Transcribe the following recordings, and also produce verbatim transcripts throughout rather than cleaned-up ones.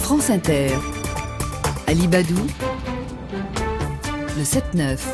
France Inter. Ali Badou, le sept neuf.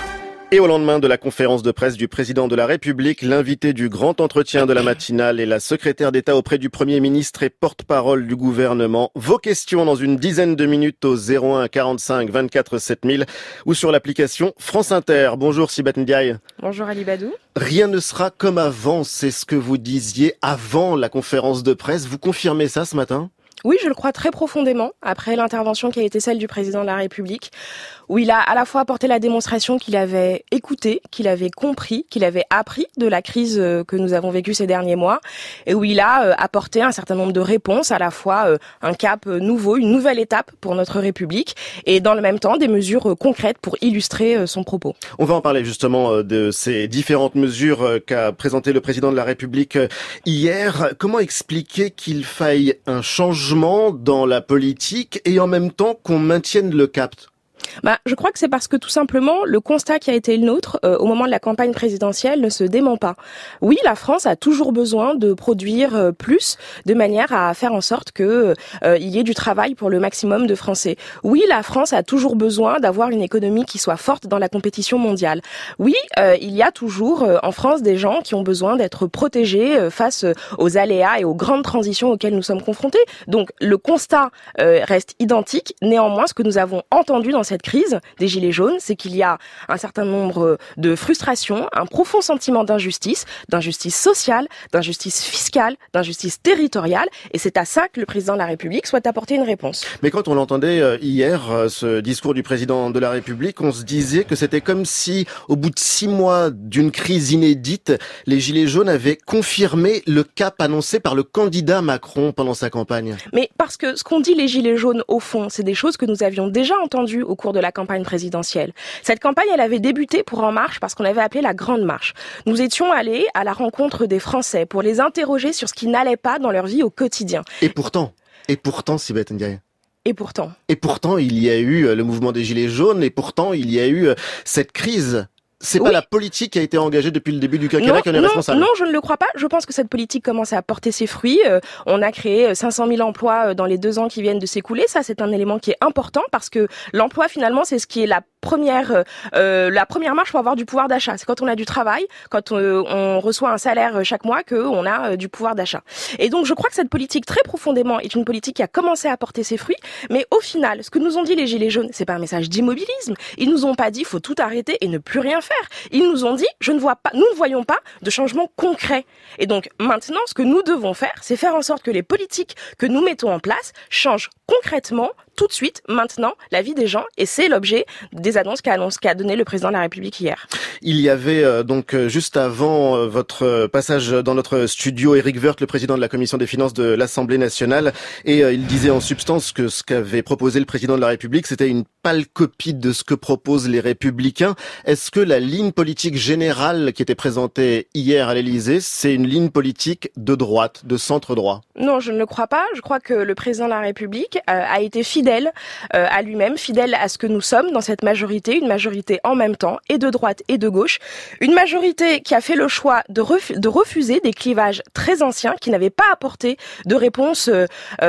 Et au lendemain de la conférence de presse du président de la République, l'invité du grand entretien de la matinale est la secrétaire d'État auprès du Premier ministre et porte-parole du gouvernement. Vos questions dans une dizaine de minutes au zéro un quarante-cinq vingt-quatre sept mille ou sur l'application France Inter. Bonjour Sibeth Ndiaye. Bonjour Ali Badou. Rien ne sera comme avant, c'est ce que vous disiez avant la conférence de presse. Vous confirmez ça ce matin ? Oui, je le crois très profondément, après l'intervention qui a été celle du président de la République, où il a à la fois apporté la démonstration qu'il avait écouté, qu'il avait compris, qu'il avait appris de la crise que nous avons vécue ces derniers mois, et où il a apporté un certain nombre de réponses, à la fois un cap nouveau, une nouvelle étape pour notre République, et dans le même temps des mesures concrètes pour illustrer son propos. On va en parler justement de ces différentes mesures qu'a présentées le président de la République hier. Comment expliquer qu'il faille un changement dans la politique et en même temps qu'on maintienne le cap ? Bah, je crois que c'est parce que tout simplement le constat qui a été le nôtre euh, au moment de la campagne présidentielle ne se dément pas. Oui, la France a toujours besoin de produire euh, plus, de manière à faire en sorte que euh, il y ait du travail pour le maximum de Français. Oui, la France a toujours besoin d'avoir une économie qui soit forte dans la compétition mondiale. Oui, euh, il y a toujours euh, en France des gens qui ont besoin d'être protégés euh, face euh, aux aléas et aux grandes transitions auxquelles nous sommes confrontés. Donc le constat euh, reste identique. Néanmoins, ce que nous avons entendu dans cette crise des Gilets jaunes, c'est qu'il y a un certain nombre de frustrations, un profond sentiment d'injustice, d'injustice sociale, d'injustice fiscale, d'injustice territoriale, et c'est à ça que le président de la République souhaite apporter une réponse. Mais quand on l'entendait hier, ce discours du président de la République, on se disait que c'était comme si, au bout de six mois d'une crise inédite, les Gilets jaunes avaient confirmé le cap annoncé par le candidat Macron pendant sa campagne. Mais parce que ce qu'ont dit les Gilets jaunes, au fond, c'est des choses que nous avions déjà entendues au cours de la campagne présidentielle. Cette campagne, elle avait débuté pour En Marche parce qu'on avait appelé la Grande Marche. Nous étions allés à la rencontre des Français pour les interroger sur ce qui n'allait pas dans leur vie au quotidien. Et pourtant, et pourtant, Sibeth Ndiaye. Et pourtant. Et pourtant, il y a eu le mouvement des Gilets jaunes et pourtant, il y a eu cette crise. C'est oui. Pas la politique qui a été engagée depuis le début du quinquennat qui en est non, responsable. Non, je ne le crois pas. Je pense que cette politique commence à porter ses fruits. Euh, on a créé cinq cent mille emplois dans les deux ans qui viennent de s'écouler. Ça, c'est un élément qui est important parce que l'emploi, finalement, c'est ce qui est la première, euh, la première marche pour avoir du pouvoir d'achat. C'est quand on a du travail, quand on, on reçoit un salaire chaque mois, qu'on a euh, du pouvoir d'achat. Et donc, je crois que cette politique, très profondément, est une politique qui a commencé à porter ses fruits. Mais au final, ce que nous ont dit les Gilets jaunes, c'est pas un message d'immobilisme. Ils nous ont pas dit, faut tout arrêter et ne plus rien faire. Ils nous ont dit, je ne vois pas, nous ne voyons pas de changement concret. Et donc, maintenant, ce que nous devons faire, c'est faire en sorte que les politiques que nous mettons en place changent concrètement, tout de suite, maintenant, la vie des gens. Et c'est l'objet des annonces qu'a, annonce, qu'a donné le président de la République hier. Il y avait euh, donc juste avant euh, votre passage dans notre studio, Éric Woerth, le président de la Commission des finances de l'Assemblée nationale, et euh, il disait en substance que ce qu'avait proposé le président de la République, c'était une pâle copie de ce que proposent les Républicains. Est-ce que la ligne politique générale qui était présentée hier à l'Élysée, c'est une ligne politique de droite, de centre-droit ? Non, je ne le crois pas. Je crois que le président de la République euh, a été fidèle euh, à lui-même, fidèle à ce que nous sommes dans cette majorité, une majorité en même temps, et de droite et de gauche. Une majorité qui a fait le choix de, ref- de refuser des clivages très anciens qui n'avaient pas apporté de réponse euh,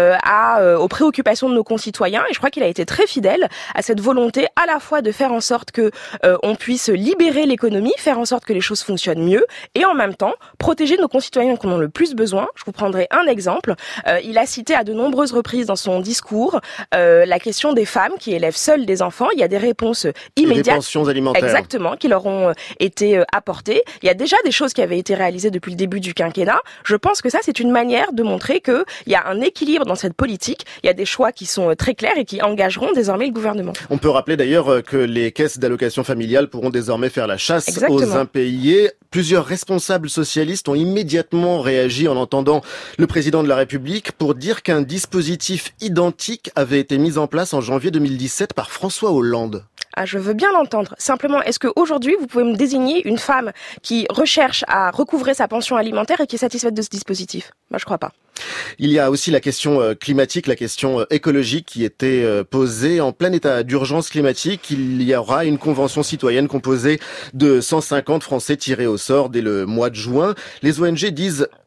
à, euh, aux préoccupations de nos concitoyens. Et je crois qu'il a été très fidèle à cette volonté à la fois de faire en sorte que euh, on puisse libérer l'économie, faire en sorte que les choses fonctionnent mieux, et en même temps protéger nos concitoyens qui en ont le plus besoin. Je vous prendrai un exemple. Euh, il a cité à de nombreuses reprises dans son discours euh, la question des femmes qui élèvent seules des enfants. Il y a des réponses immédiates. Et des pensions alimentaires. Exactement, qui leur ont été apportées. Il y a déjà des choses qui avaient été réalisées depuis le début du quinquennat. Je pense que ça, c'est une manière de montrer qu'il y a un équilibre dans cette politique. Il y a des choix qui sont très clairs et qui engageront désormais le gouvernement. On peut rappeler d'ailleurs que les caisses d'allocation familiale pourront désormais faire la chasse Exactement. aux impayés. Plusieurs responsables socialistes ont immédiatement réagi en entendant le président de la République pour dire qu'un dispositif identique avait été mis en place en janvier deux mille dix-sept par François Hollande. Ah, je veux bien l'entendre. Simplement, est-ce qu'aujourd'hui, vous pouvez me désigner une femme qui recherche à recouvrer sa pension alimentaire et qui est satisfaite de ce dispositif ? Moi, je crois pas. Il y a aussi la question climatique, la question écologique qui était posée en plein état d'urgence climatique. Il y aura une convention citoyenne composée de cent cinquante Français tirés au sort dès le mois de juin. Les O N G disent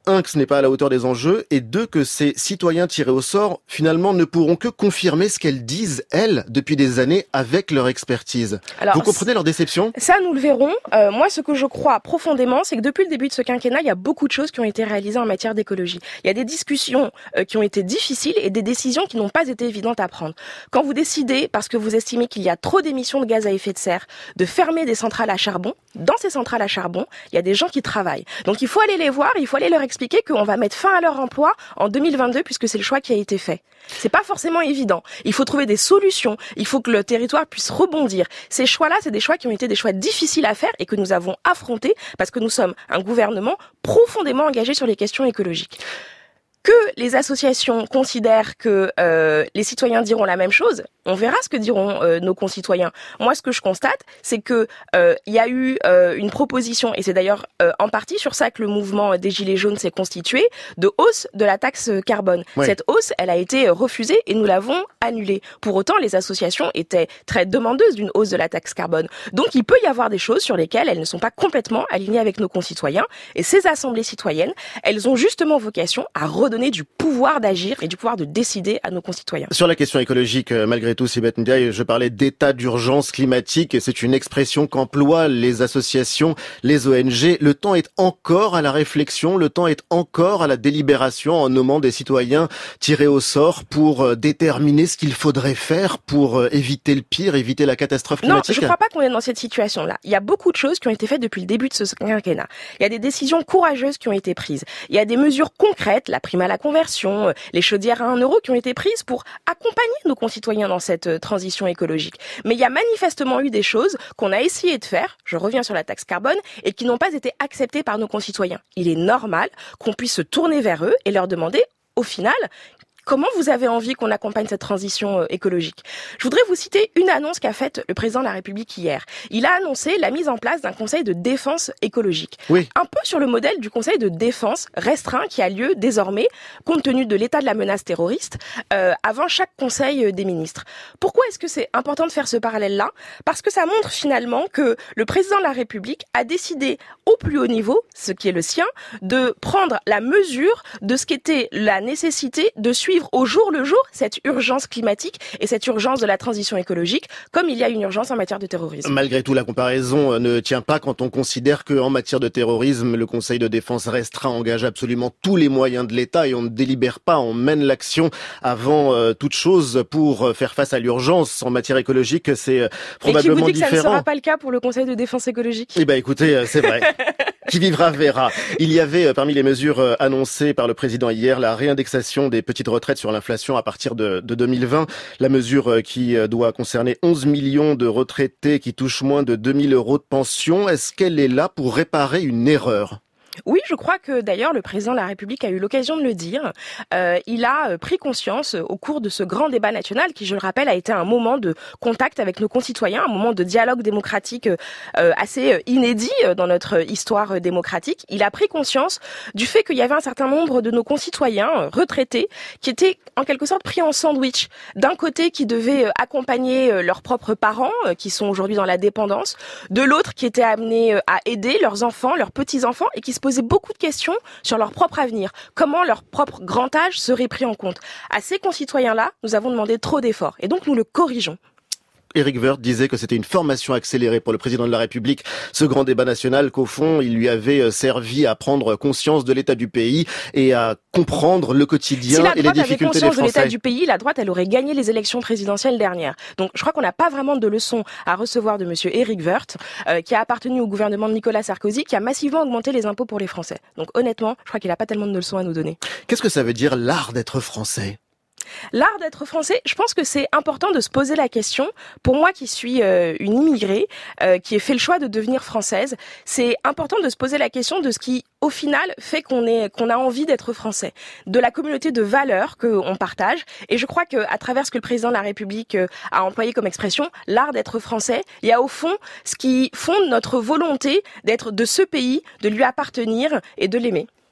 un, que ce n'est pas à la hauteur des enjeux, et deux, que ces citoyens tirés au sort, finalement, ne pourront que confirmer ce qu'elles disent, elles, depuis des années, avec leur expertise. Alors, vous comprenez leur déception ? Ça, nous le verrons. Euh, moi, ce que je crois profondément, c'est que depuis le début de ce quinquennat, il y a beaucoup de choses qui ont été réalisées en matière d'écologie. Il y a des discussions euh, qui ont été difficiles et des décisions qui n'ont pas été évidentes à prendre. Quand vous décidez, parce que vous estimez qu'il y a trop d'émissions de gaz à effet de serre, de fermer des centrales à charbon, dans ces centrales à charbon, il y a des gens qui travaillent. Donc il faut aller les voir, il faut aller leur expliquer qu'on va mettre fin à leur emploi en deux mille vingt-deux puisque c'est le choix qui a été fait. C'est pas forcément évident. Il faut trouver des solutions. Il faut que le territoire puisse rebondir. Ces choix-là, c'est des choix qui ont été des choix difficiles à faire et que nous avons affrontés parce que nous sommes un gouvernement profondément engagé sur les questions écologiques. Que les associations considèrent que euh, les citoyens diront la même chose, on verra ce que diront euh, nos concitoyens. Moi, ce que je constate, c'est que euh, il y a eu euh, une proposition, et c'est d'ailleurs euh, en partie sur ça que le mouvement des Gilets jaunes s'est constitué, de hausse de la taxe carbone. Oui. Cette hausse, elle a été refusée et nous l'avons annulée. Pour autant, les associations étaient très demandeuses d'une hausse de la taxe carbone. Donc, il peut y avoir des choses sur lesquelles elles ne sont pas complètement alignées avec nos concitoyens. Et ces assemblées citoyennes, elles ont justement vocation à redonner du pouvoir d'agir et du pouvoir de décider à nos concitoyens. Sur la question écologique, malgré tout, Sibeth Ndiaye, je parlais d'état d'urgence climatique et c'est une expression qu'emploient les associations, les O N G. Le temps est encore à la réflexion, le temps est encore à la délibération en nommant des citoyens tirés au sort pour déterminer ce qu'il faudrait faire pour éviter le pire, éviter la catastrophe climatique. Non, je ne crois pas qu'on est dans cette situation-là. Il y a beaucoup de choses qui ont été faites depuis le début de ce quinquennat. Il y a des décisions courageuses qui ont été prises. Il y a des mesures concrètes, la prime à la conversion, les chaudières à un euro qui ont été prises pour accompagner nos concitoyens dans cette transition écologique. Mais il y a manifestement eu des choses qu'on a essayé de faire, je reviens sur la taxe carbone, et qui n'ont pas été acceptées par nos concitoyens. Il est normal qu'on puisse se tourner vers eux et leur demander, au final, comment vous avez envie qu'on accompagne cette transition écologique ? Je voudrais vous citer une annonce qu'a faite le président de la République hier. Il a annoncé la mise en place d'un conseil de défense écologique. Oui. Un peu sur le modèle du conseil de défense restreint qui a lieu désormais, compte tenu de l'état de la menace terroriste, euh, avant chaque conseil des ministres. Pourquoi est-ce que c'est important de faire ce parallèle-là ? Parce que ça montre finalement que le président de la République a décidé au plus haut niveau, ce qui est le sien, de prendre la mesure de ce qu'était la nécessité de suivre au jour le jour cette urgence climatique et cette urgence de la transition écologique, comme il y a une urgence en matière de terrorisme. Malgré tout, la comparaison ne tient pas quand on considère qu'en matière de terrorisme, le Conseil de défense restreint engage absolument tous les moyens de l'État et on ne délibère pas, on mène l'action avant euh, toute chose pour faire face à l'urgence. En matière écologique, c'est euh, probablement différent. Et qui vous dit différent. que ça ne sera pas le cas pour le Conseil de défense écologique ? Eh ben, écoutez, c'est vrai. Qui vivra verra. Il y avait parmi les mesures annoncées par le président hier la réindexation des petites retraites sur l'inflation à partir de, de deux mille vingt. La mesure qui doit concerner onze millions de retraités qui touchent moins de deux mille euros de pension. Est-ce qu'elle est là pour réparer une erreur ? Oui, je crois que d'ailleurs le président de la République a eu l'occasion de le dire. Euh, il a pris conscience au cours de ce grand débat national qui, je le rappelle, a été un moment de contact avec nos concitoyens, un moment de dialogue démocratique euh, assez inédit dans notre histoire démocratique. Il a pris conscience du fait qu'il y avait un certain nombre de nos concitoyens retraités qui étaient en quelque sorte pris en sandwich. D'un côté, qui devaient accompagner leurs propres parents qui sont aujourd'hui dans la dépendance, de l'autre qui étaient amenés à aider leurs enfants, leurs petits-enfants et qui se posaient beaucoup de questions sur leur propre avenir, comment leur propre grand âge serait pris en compte. À ces concitoyens-là, nous avons demandé trop d'efforts et donc nous le corrigeons. Éric Woerth disait que c'était une formation accélérée pour le président de la République, ce grand débat national, qu'au fond, il lui avait servi à prendre conscience de l'état du pays et à comprendre le quotidien et les difficultés des Français. Si la droite avait conscience de l'état du pays, la droite, elle aurait gagné les élections présidentielles dernières. Donc, je crois qu'on n'a pas vraiment de leçons à recevoir de monsieur Éric Woerth, euh, qui a appartenu au gouvernement de Nicolas Sarkozy, qui a massivement augmenté les impôts pour les Français. Donc, honnêtement, je crois qu'il n'a pas tellement de leçons à nous donner. Qu'est-ce que ça veut dire, l'art d'être français ? L'art d'être français, je pense que c'est important de se poser la question. Pour moi qui suis euh, une immigrée, euh, qui ai fait le choix de devenir française, c'est important de se poser la question de ce qui, au final, fait qu'on est, qu'on a envie d'être français, de la communauté de valeurs qu'on partage. Et je crois qu'à travers ce que le président de la République euh, a employé comme expression, l'art d'être français, il y a au fond ce qui fonde notre volonté d'être de ce pays, de lui appartenir et de l'aimer.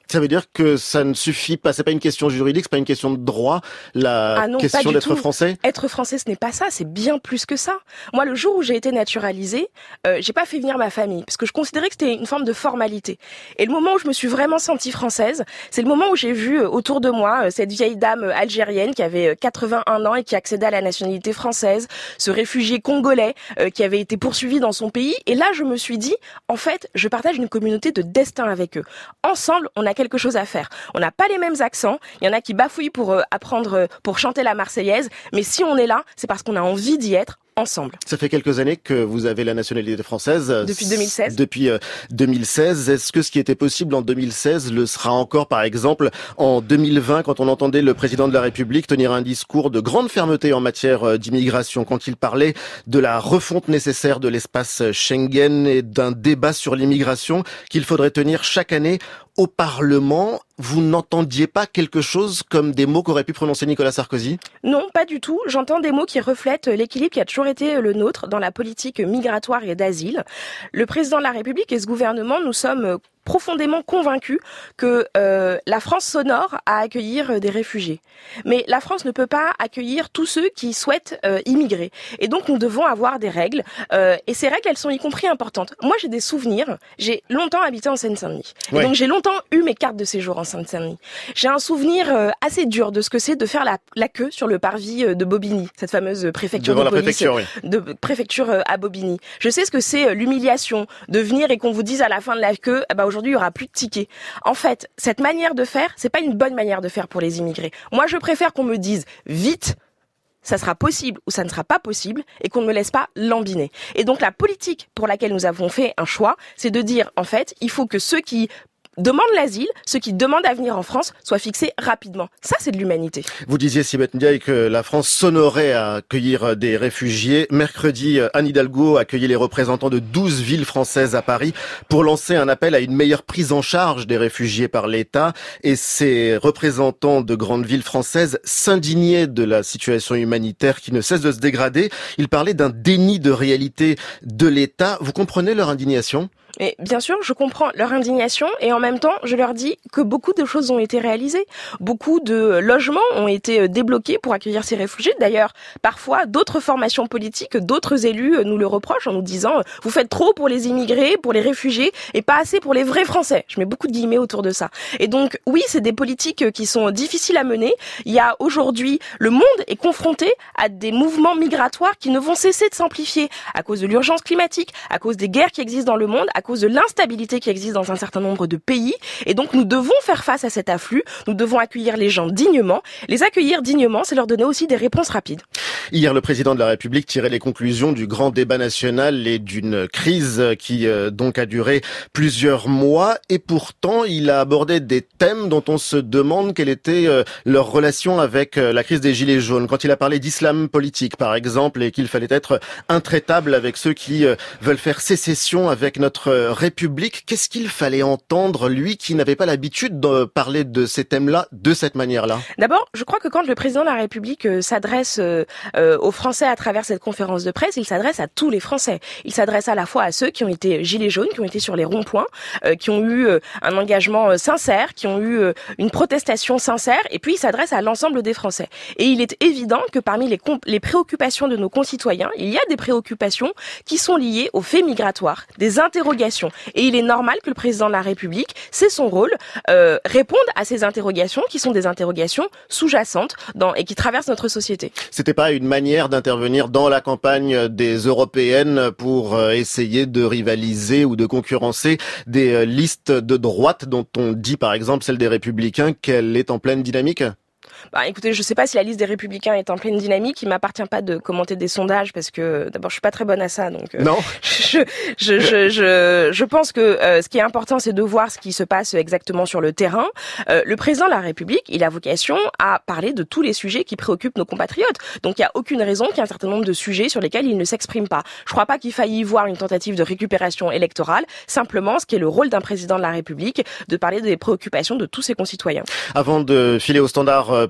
Ça veut dire que ça ne suffit pas, c'est pas une question juridique, c'est pas une question de droit, la ah non, question d'être tout. français? Être français, ce n'est pas ça, c'est bien plus que ça. Moi, le jour où j'ai été naturalisée, euh, j'ai pas fait venir ma famille, parce que je considérais que c'était une forme de formalité. Et le moment où je me suis vraiment sentie française, c'est le moment où j'ai vu euh, autour de moi euh, cette vieille dame euh, algérienne qui avait euh, quatre-vingt-un ans et qui accédait à la nationalité française, ce réfugié congolais euh, qui avait été poursuivi dans son pays. Et là, je me suis dit, en fait, je partage une communauté de destin avec eux. Ensemble, on a quelque chose à faire. On n'a pas les mêmes accents. Il y en a qui bafouillent pour euh, apprendre, euh, pour chanter la Marseillaise. Mais si on est là, c'est parce qu'on a envie d'y être ensemble. Ça fait quelques années que vous avez la nationalité française. Depuis deux mille seize. Depuis euh, deux mille seize. Est-ce que ce qui était possible en deux mille seize le sera encore, par exemple, en deux mille vingt, quand on entendait le président de la République tenir un discours de grande fermeté en matière d'immigration, quand il parlait de la refonte nécessaire de l'espace Schengen et d'un débat sur l'immigration qu'il faudrait tenir chaque année au Parlement? Vous n'entendiez pas quelque chose comme des mots qu'aurait pu prononcer Nicolas Sarkozy? Non, pas du tout. J'entends des mots qui reflètent l'équilibre qui a toujours été le nôtre dans la politique migratoire et d'asile. Le président de la République et ce gouvernement, nous sommes profondément convaincus que euh, la France s'honore à accueillir des réfugiés. Mais la France ne peut pas accueillir tous ceux qui souhaitent euh, immigrer. Et donc nous devons avoir des règles. Euh, et ces règles, elles sont y compris importantes. Moi, j'ai des souvenirs. J'ai longtemps habité en Seine-Saint-Denis. Ouais. Et donc j'ai longtemps eu mes cartes de séjour en Seine-Saint-Denis. J'ai un souvenir euh, assez dur de ce que c'est de faire la, la queue sur le parvis de Bobigny, cette fameuse préfecture Devant de la police préfecture, oui. de préfecture à Bobigny. Je sais ce que c'est l'humiliation de venir et qu'on vous dise à la fin de la queue, eh ben aujourd'hui il y aura plus de tickets. En fait, cette manière de faire, c'est pas une bonne manière de faire pour les immigrés. Moi, je préfère qu'on me dise vite, ça sera possible ou ça ne sera pas possible, et qu'on ne me laisse pas lambiner. Et donc la politique pour laquelle nous avons fait un choix, c'est de dire en fait, il faut que ceux qui demandent l'asile, ceux qui demandent à venir en France, soient fixés rapidement. Ça, c'est de l'humanité. Vous disiez, Sibeth Ndiaye, que la France s'honorait à accueillir des réfugiés. Mercredi, Anne Hidalgo accueillait les représentants de douze villes françaises à Paris pour lancer un appel à une meilleure prise en charge des réfugiés par l'État. Et ces représentants de grandes villes françaises s'indignaient de la situation humanitaire qui ne cesse de se dégrader. Ils parlaient d'un déni de réalité de l'État. Vous comprenez leur indignation ? Et bien sûr, je comprends leur indignation et en même temps, je leur dis que beaucoup de choses ont été réalisées. Beaucoup de logements ont été débloqués pour accueillir ces réfugiés. D'ailleurs, parfois, d'autres formations politiques, d'autres élus nous le reprochent en nous disant « Vous faites trop pour les immigrés, pour les réfugiés et pas assez pour les vrais Français ». Je mets beaucoup de guillemets autour de ça. Et donc, oui, c'est des politiques qui sont difficiles à mener. Il y a aujourd'hui, le monde est confronté à des mouvements migratoires qui ne vont cesser de s'amplifier à cause de l'urgence climatique, à cause des guerres qui existent dans le monde, à cause de l'instabilité qui existe dans un certain nombre de pays. Et donc, nous devons faire face à cet afflux. Nous devons accueillir les gens dignement. Les accueillir dignement, c'est leur donner aussi des réponses rapides. Hier, le président de la République tirait les conclusions du grand débat national et d'une crise qui euh, donc a duré plusieurs mois. Et pourtant, il a abordé des thèmes dont on se demande quelle était euh, leur relation avec euh, la crise des Gilets jaunes. Quand il a parlé d'islam politique, par exemple, et qu'il fallait être intraitable avec ceux qui euh, veulent faire sécession avec notre euh, République, qu'est-ce qu'il fallait entendre, lui, qui n'avait pas l'habitude de parler de ces thèmes-là de cette manière-là? D'abord, je crois que quand le président de la République euh, s'adresse euh, euh, aux Français à travers cette conférence de presse, il s'adresse à tous les Français. Il s'adresse à la fois à ceux qui ont été gilets jaunes, qui ont été sur les ronds-points, euh, qui ont eu euh, un engagement euh, sincère, qui ont eu euh, une protestation sincère, et puis il s'adresse à l'ensemble des Français. Et il est évident que parmi les, comp- les préoccupations de nos concitoyens, il y a des préoccupations qui sont liées aux faits migratoires, des interrogations. Et il est normal que le président de la République, c'est son rôle, euh, réponde à ces interrogations qui sont des interrogations sous-jacentes dans, et qui traversent notre société. C'était pas une manière d'intervenir dans la campagne des européennes pour essayer de rivaliser ou de concurrencer des listes de droite dont on dit par exemple celle des Républicains qu'elle est en pleine dynamique? Bah, écoutez, je sais pas si la liste des Républicains est en pleine dynamique. Il m'appartient pas de commenter des sondages parce que d'abord je suis pas très bonne à ça, donc euh, non. Je, je je je je pense que euh, ce qui est important, c'est de voir ce qui se passe exactement sur le terrain. Euh, le président de la République, il a vocation à parler de tous les sujets qui préoccupent nos compatriotes. Donc il y a aucune raison qu'il y ait un certain nombre de sujets sur lesquels il ne s'exprime pas. Je crois pas qu'il faille y voir une tentative de récupération électorale. Simplement, ce qui est le rôle d'un président de la République, de parler des préoccupations de tous ses concitoyens. Avant de filer au standard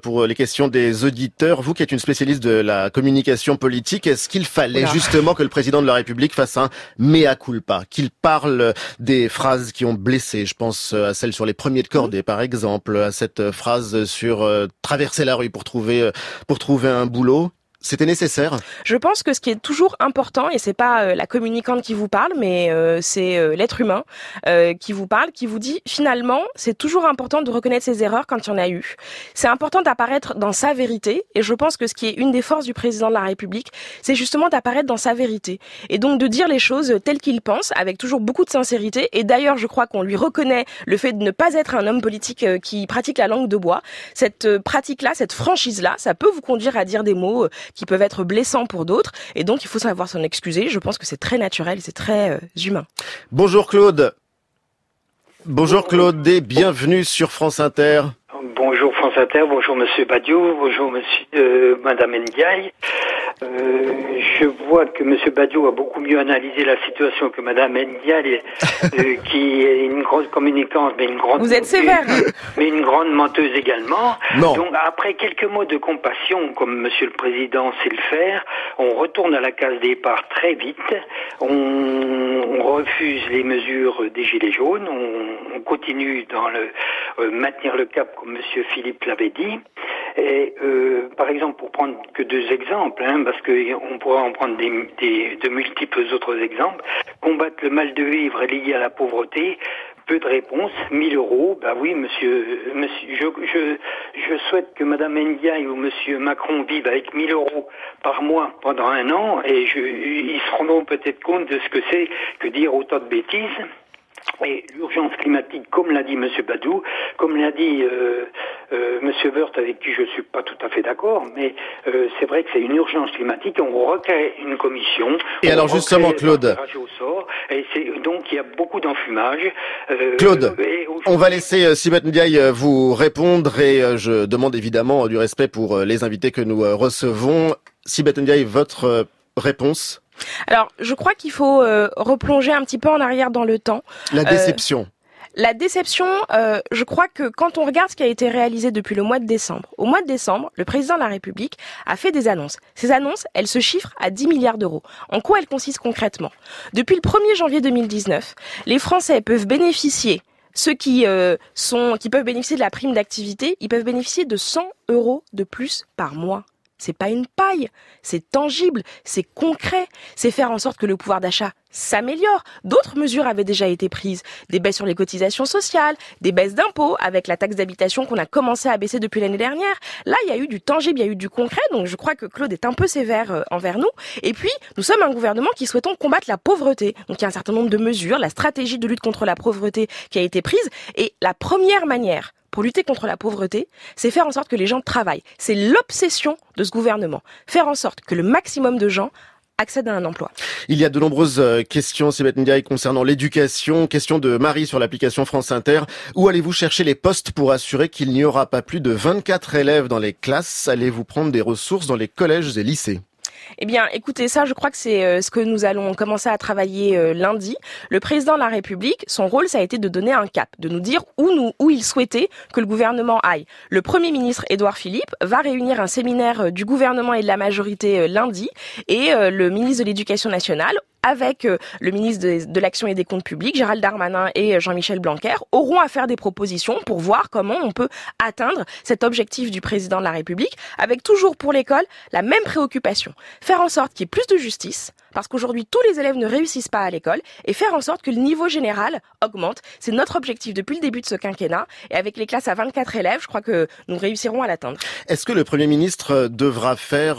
pour les questions des auditeurs. Vous qui êtes une spécialiste de la communication politique, est-ce qu'il fallait Oula. justement que le président de la République fasse un mea culpa, qu'il parle des phrases qui ont blessé? Je pense à celle sur les premiers de cordée, par exemple, à cette phrase sur euh, traverser la rue pour trouver pour trouver un boulot. C'était nécessaire? Je pense que ce qui est toujours important, et c'est pas euh, la communicante qui vous parle, mais euh, c'est euh, l'être humain euh, qui vous parle, qui vous dit finalement, c'est toujours important de reconnaître ses erreurs quand il y en a eu. C'est important d'apparaître dans sa vérité, et je pense que ce qui est une des forces du président de la République, c'est justement d'apparaître dans sa vérité. Et donc de dire les choses telles qu'il pense, avec toujours beaucoup de sincérité. Et d'ailleurs, je crois qu'on lui reconnaît le fait de ne pas être un homme politique euh, qui pratique la langue de bois. Cette euh, pratique-là, cette franchise-là, ça peut vous conduire à dire des mots euh, qui peuvent être blessants pour d'autres, et donc il faut savoir s'en excuser. Je pense que c'est très naturel, c'est très euh, humain. Bonjour Claude. Bonjour Claude et bienvenue sur France Inter. Bonjour France Inter, bonjour Monsieur Badiou, bonjour Monsieur, euh, Madame Ndiaye. Euh, je vois que Monsieur Badiou a beaucoup mieux analysé la situation que Madame Ndiaye, euh, qui est une grosse communicante, mais une grande. Vous êtes sévère. Mais une grande menteuse également. Non. Donc après quelques mots de compassion, comme Monsieur le Président sait le faire, on retourne à la case départ très vite. On, on refuse les mesures des gilets jaunes. On, on continue dans le euh, maintenir le cap, comme Monsieur Philippe l'avait dit. Et euh, par exemple, pour prendre que deux exemples, hein, parce qu'on pourra en prendre des, des, de multiples autres exemples, combattre le mal de vivre lié à la pauvreté, peu de réponses, mille euros, bah oui, monsieur, monsieur je, je, je souhaite que Madame Ndiaye ou Monsieur Macron vivent avec mille euros par mois pendant un an, et je, ils se rendront peut-être compte de ce que c'est que dire autant de bêtises. Et l'urgence climatique, comme l'a dit Monsieur Badou, comme l'a dit euh, euh, Monsieur Woerth, avec qui je suis pas tout à fait d'accord, mais euh, c'est vrai que c'est une urgence climatique. On recrée une commission. Et alors justement, Claude, au sort, et c'est donc il y a beaucoup d'enfumage. Euh, Claude, on va laisser euh, Sibeth Ndiaye euh, vous répondre, et euh, je demande évidemment euh, du respect pour euh, les invités que nous euh, recevons. Sibeth Ndiaye, votre euh, réponse? Alors, je crois qu'il faut euh, replonger un petit peu en arrière dans le temps. La déception. Euh, la déception, euh, je crois que quand on regarde ce qui a été réalisé depuis le mois de décembre, au mois de décembre, le président de la République a fait des annonces. Ces annonces, elles se chiffrent à dix milliards d'euros. En quoi elles consistent concrètement? Depuis le premier janvier deux mille dix-neuf, les Français peuvent bénéficier, ceux qui euh, sont, qui peuvent bénéficier de la prime d'activité, ils peuvent bénéficier de cent euros de plus par mois. C'est pas une paille, c'est tangible, c'est concret, c'est faire en sorte que le pouvoir d'achat s'améliore. D'autres mesures avaient déjà été prises, des baisses sur les cotisations sociales, des baisses d'impôts avec la taxe d'habitation qu'on a commencé à baisser depuis l'année dernière. Là, il y a eu du tangible, il y a eu du concret, donc je crois que Claude est un peu sévère envers nous. Et puis, nous sommes un gouvernement qui souhaitons combattre la pauvreté. Donc il y a un certain nombre de mesures, la stratégie de lutte contre la pauvreté qui a été prise, et la première manière pour lutter contre la pauvreté, c'est faire en sorte que les gens travaillent. C'est l'obsession de ce gouvernement. Faire en sorte que le maximum de gens accèdent à un emploi. Il y a de nombreuses questions, Sibeth Ndiaye, concernant l'éducation. Question de Marie sur l'application France Inter. Où allez-vous chercher les postes pour assurer qu'il n'y aura pas plus de vingt-quatre élèves dans les classes? Allez-vous prendre des ressources dans les collèges et lycées? Eh bien, écoutez, ça, je crois que c'est euh, ce que nous allons commencer à travailler euh, lundi. Le président de la République, son rôle, ça a été de donner un cap, de nous dire où nous, où il souhaitait que le gouvernement aille. Le Premier ministre, Édouard Philippe, va réunir un séminaire euh, du gouvernement et de la majorité euh, lundi, et euh, le ministre de l'Éducation nationale, avec euh, le ministre de, de l'Action et des Comptes publics, Gérald Darmanin et Jean-Michel Blanquer, auront à faire des propositions pour voir comment on peut atteindre cet objectif du président de la République, avec toujours pour l'école la même préoccupation. Faire en sorte qu'il y ait plus de justice, parce qu'aujourd'hui tous les élèves ne réussissent pas à l'école, et faire en sorte que le niveau général augmente. C'est notre objectif depuis le début de ce quinquennat, et avec les classes à vingt-quatre élèves, je crois que nous réussirons à l'atteindre. Est-ce que le Premier ministre devra faire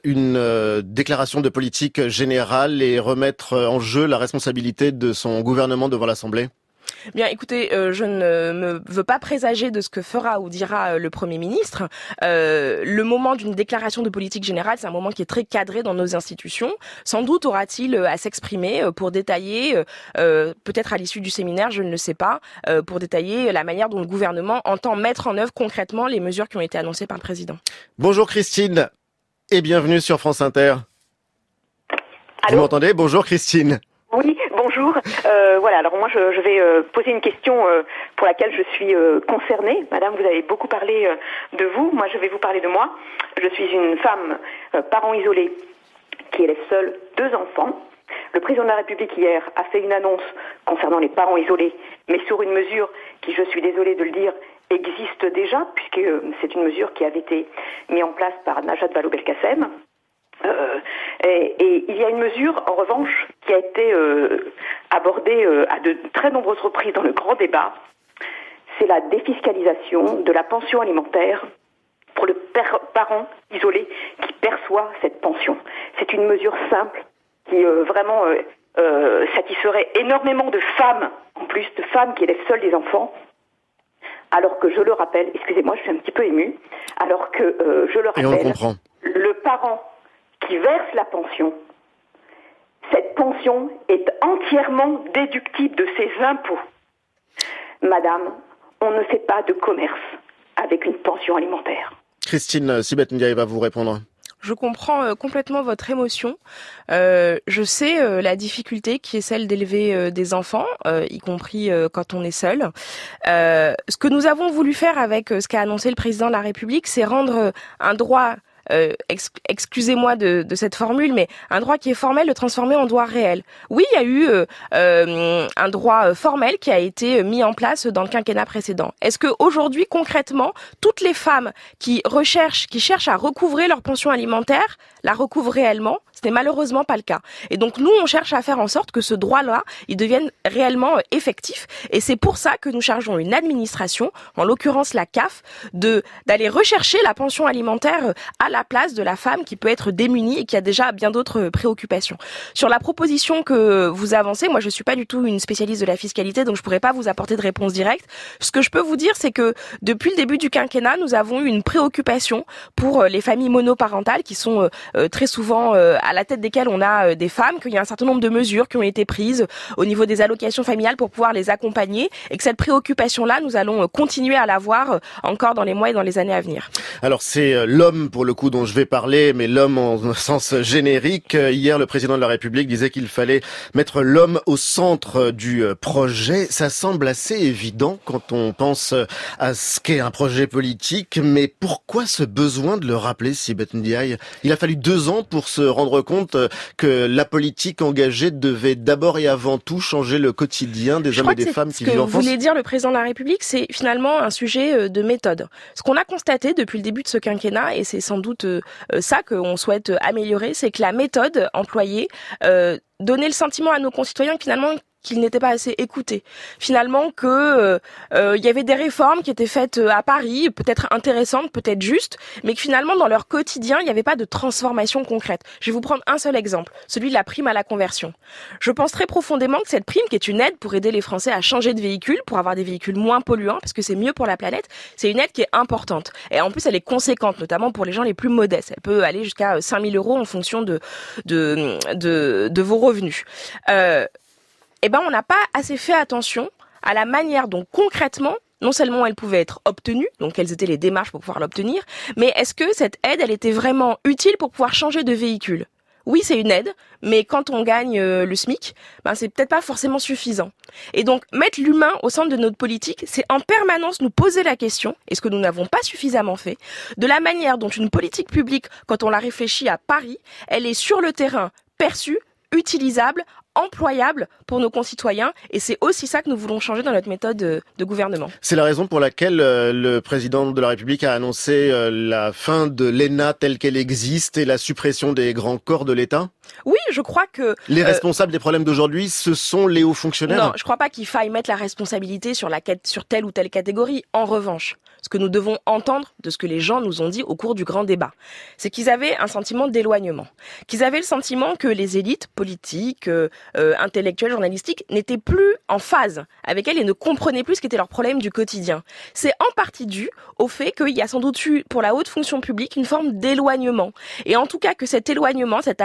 une déclaration de politique générale et remettre en jeu la responsabilité de son gouvernement devant l'Assemblée? Bien, écoutez, euh, je ne me veux pas présager de ce que fera ou dira euh, le Premier ministre. Euh, le moment d'une déclaration de politique générale, c'est un moment qui est très cadré dans nos institutions. Sans doute aura-t-il euh, à s'exprimer euh, pour détailler, euh, peut-être à l'issue du séminaire, je ne le sais pas, euh, pour détailler la manière dont le gouvernement entend mettre en œuvre concrètement les mesures qui ont été annoncées par le président. Bonjour Christine et bienvenue sur France Inter. Allô ? Vous m'entendez? Bonjour Christine. Oui, bonjour. Euh, voilà, alors moi je, je vais euh, poser une question euh, pour laquelle je suis euh, concernée. Madame, vous avez beaucoup parlé euh, de vous. Moi, je vais vous parler de moi. Je suis une femme, euh, parent isolé, qui élève seule deux enfants. Le président de la République hier a fait une annonce concernant les parents isolés, mais sur une mesure qui, je suis désolée de le dire, existe déjà, puisque euh, c'est une mesure qui avait été mise en place par Najat Vallaud-Belkacem. Euh, et, et il y a une mesure, en revanche, qui a été euh, abordée euh, à de très nombreuses reprises dans le grand débat. C'est la défiscalisation de la pension alimentaire pour le père, parent isolé qui perçoit cette pension. C'est une mesure simple qui euh, vraiment euh, euh, satisferait énormément de femmes, en plus de femmes qui élèvent seules des enfants. Alors que je le rappelle, excusez-moi, je suis un petit peu émue, alors que euh, je le rappelle, Et on le comprend. Le parent qui verse la pension, cette pension est entièrement déductible de ses impôts. Madame, on ne fait pas de commerce avec une pension alimentaire. Christine Sibeth Ndiaye va vous répondre. Je comprends euh, complètement votre émotion. Euh, je sais euh, la difficulté qui est celle d'élever euh, des enfants, euh, y compris euh, quand on est seul. Euh, ce que nous avons voulu faire avec euh, ce qu'a annoncé le président de la République, c'est rendre euh, un droit Euh, ex- excusez-moi de, de cette formule, mais un droit qui est formel, le transformer en droit réel. Oui, il y a eu euh, euh, un droit formel qui a été mis en place dans le quinquennat précédent. Est-ce que aujourd'hui, concrètement, toutes les femmes qui recherchent, qui cherchent à recouvrer leur pension alimentaire, la recouvrent réellement? Ce n'est malheureusement pas le cas. Et donc nous, on cherche à faire en sorte que ce droit-là, il devienne réellement effectif. Et c'est pour ça que nous chargeons une administration, en l'occurrence la C A F, de d'aller rechercher la pension alimentaire à la place de la femme qui peut être démunie et qui a déjà bien d'autres préoccupations. Sur la proposition que vous avancez, moi je suis pas du tout une spécialiste de la fiscalité, donc je pourrais pas vous apporter de réponse directe. Ce que je peux vous dire, c'est que depuis le début du quinquennat, nous avons eu une préoccupation pour les familles monoparentales qui sont euh, très souvent euh, à la tête desquelles on a euh, des femmes, qu'il y a un certain nombre de mesures qui ont été prises au niveau des allocations familiales pour pouvoir les accompagner, et que cette préoccupation-là, nous allons euh, continuer à l'avoir euh, encore dans les mois et dans les années à venir. Alors c'est euh, l'homme pour le coup dont je vais parler, mais l'homme en sens générique. Hier, le président de la République disait qu'il fallait mettre l'homme au centre du projet. Ça semble assez évident quand on pense à ce qu'est un projet politique, mais pourquoi ce besoin de le rappeler, Sibeth Ndiaye? Il a fallu deux ans pour se rendre compte que la politique engagée devait d'abord et avant tout changer le quotidien des hommes et des femmes qui vivent en France. Ce que voulait dire le président de la République, c'est finalement un sujet de méthode. Ce qu'on a constaté depuis le début de ce quinquennat, et c'est sans doute euh, ça qu'on souhaite améliorer, c'est que la méthode employée euh, donnait le sentiment à nos concitoyens finalement qu'ils n'étaient pas assez écoutés. Finalement que euh, euh, il y avait des réformes qui étaient faites à Paris, peut-être intéressantes, peut-être justes, mais que finalement dans leur quotidien, il n'y avait pas de transformation concrète. Je vais vous prendre un seul exemple, celui de la prime à la conversion. Je pense très profondément que cette prime, qui est une aide pour aider les Français à changer de véhicule, pour avoir des véhicules moins polluants, parce que c'est mieux pour la planète, c'est une aide qui est importante. Et en plus, elle est conséquente, notamment pour les gens les plus modestes. Elle peut aller jusqu'à cinq mille euros en fonction de, de, de, de vos revenus. Euh, eh ben, on n'a pas assez fait attention à la manière dont concrètement, non seulement elle pouvait être obtenue, donc quelles étaient les démarches pour pouvoir l'obtenir, mais est-ce que cette aide, elle était vraiment utile pour pouvoir changer de véhicule? Oui, c'est une aide, mais quand on gagne euh, le SMIC, ben c'est peut-être pas forcément suffisant. Et donc, mettre l'humain au centre de notre politique, c'est en permanence nous poser la question, et ce que nous n'avons pas suffisamment fait, de la manière dont une politique publique, quand on la réfléchit à Paris, elle est sur le terrain perçue, utilisable, employable pour nos concitoyens, et c'est aussi ça que nous voulons changer dans notre méthode de, de gouvernement. C'est la raison pour laquelle euh, le président de la République a annoncé euh, la fin de l'E N A telle qu'elle existe et la suppression des grands corps de l'État? Oui, je crois que... Les euh, responsables des problèmes d'aujourd'hui, ce sont les hauts fonctionnaires? Non, je crois pas qu'il faille mettre la responsabilité sur, la, sur telle ou telle catégorie. En revanche, ce que nous devons entendre de ce que les gens nous ont dit au cours du grand débat, c'est qu'ils avaient un sentiment d'éloignement, qu'ils avaient le sentiment que les élites politiques, euh, euh, intellectuelles, journalistiques n'étaient plus en phase avec elles et ne comprenaient plus ce qu'étaient leurs problèmes du quotidien. C'est en partie dû au fait qu'il y a sans doute eu pour la haute fonction publique une forme d'éloignement. Et en tout cas que cet éloignement, cette absence de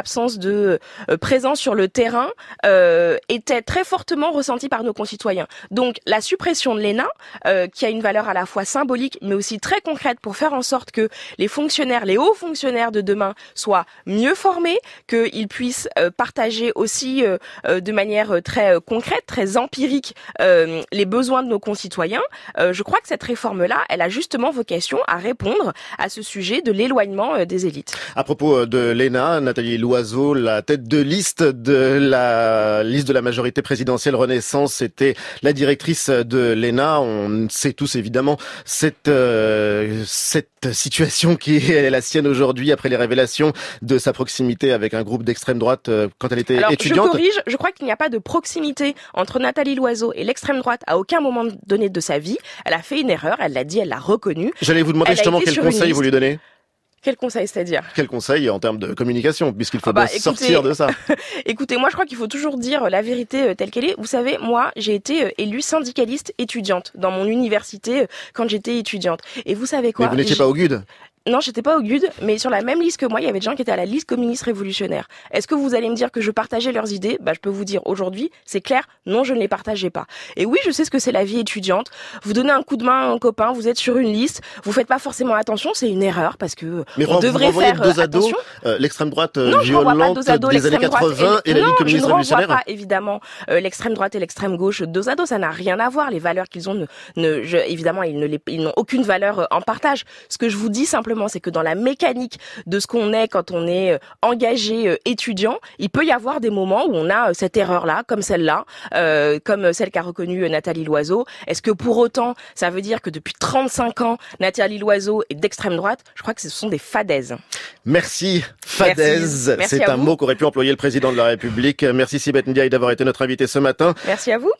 de euh, présence sur le terrain euh, était très fortement ressentie par nos concitoyens. Donc la suppression de l'E N A, euh, qui a une valeur à la fois symbolique mais aussi très concrète pour faire en sorte que les fonctionnaires, les hauts fonctionnaires de demain soient mieux formés, qu'ils puissent euh, partager aussi euh, euh, de manière très euh, concrète, très empirique euh, les besoins de nos concitoyens. Euh, je crois que cette réforme-là, elle a justement vocation à répondre à ce sujet de l'éloignement euh, des élites. À propos de l'E N A, Nathalie Loiseau, la tête de liste de la liste de la majorité présidentielle Renaissance, était la directrice de l'E N A. On sait tous évidemment cette euh, cette situation qui est la sienne aujourd'hui après les révélations de sa proximité avec un groupe d'extrême droite euh, quand elle était Alors, étudiante. Je corrige, je crois qu'il n'y a pas de proximité entre Nathalie Loiseau et l'extrême droite à aucun moment donné de sa vie. Elle a fait une erreur, elle l'a dit, elle l'a reconnue. J'allais vous demander Elle justement quel conseil vous lui donnez. Quel conseil, c'est-à-dire? Quel conseil en termes de communication, puisqu'il faut ah bah, bien écoutez, sortir de ça. Écoutez, moi je crois qu'il faut toujours dire la vérité telle qu'elle est. Vous savez, moi j'ai été élue syndicaliste étudiante dans mon université quand j'étais étudiante. Et vous savez quoi? Mais vous n'étiez pas au G U D? Non, j'étais pas au G U D, mais sur la même liste que moi, il y avait des gens qui étaient à la liste communiste révolutionnaire. Est-ce que vous allez me dire que je partageais leurs idées? Bah, je peux vous dire aujourd'hui, c'est clair, non, je ne les partageais pas. Et oui, je sais ce que c'est la vie étudiante. Vous donnez un coup de main à un copain, vous êtes sur une liste, vous faites pas forcément attention, c'est une erreur parce que mais on devrait faire dos à dos, attention. Euh, l'extrême droite euh, non, violente dos à dos, des années quatre-vingts et, et la ligne communiste révolutionnaire. Non, je ne renvoie pas évidemment euh, l'extrême droite et l'extrême gauche dos à dos, ça n'a rien à voir. Les valeurs qu'ils ont, ne, ne je, évidemment, ils ne les, ils n'ont aucune valeur en partage. Ce que je vous dis simplement, c'est que dans la mécanique de ce qu'on est quand on est engagé étudiant, il peut y avoir des moments où on a cette erreur-là, comme celle-là, euh, comme celle qu'a reconnue Nathalie Loiseau. Est-ce que pour autant, ça veut dire que depuis trente-cinq ans, Nathalie Loiseau est d'extrême droite? Je crois que ce sont des fadaises. Merci, fadaise. C'est un mot qu'aurait pu employer le président de la République. Merci Sibeth Ndiaye d'avoir été notre invité ce matin. Merci à vous.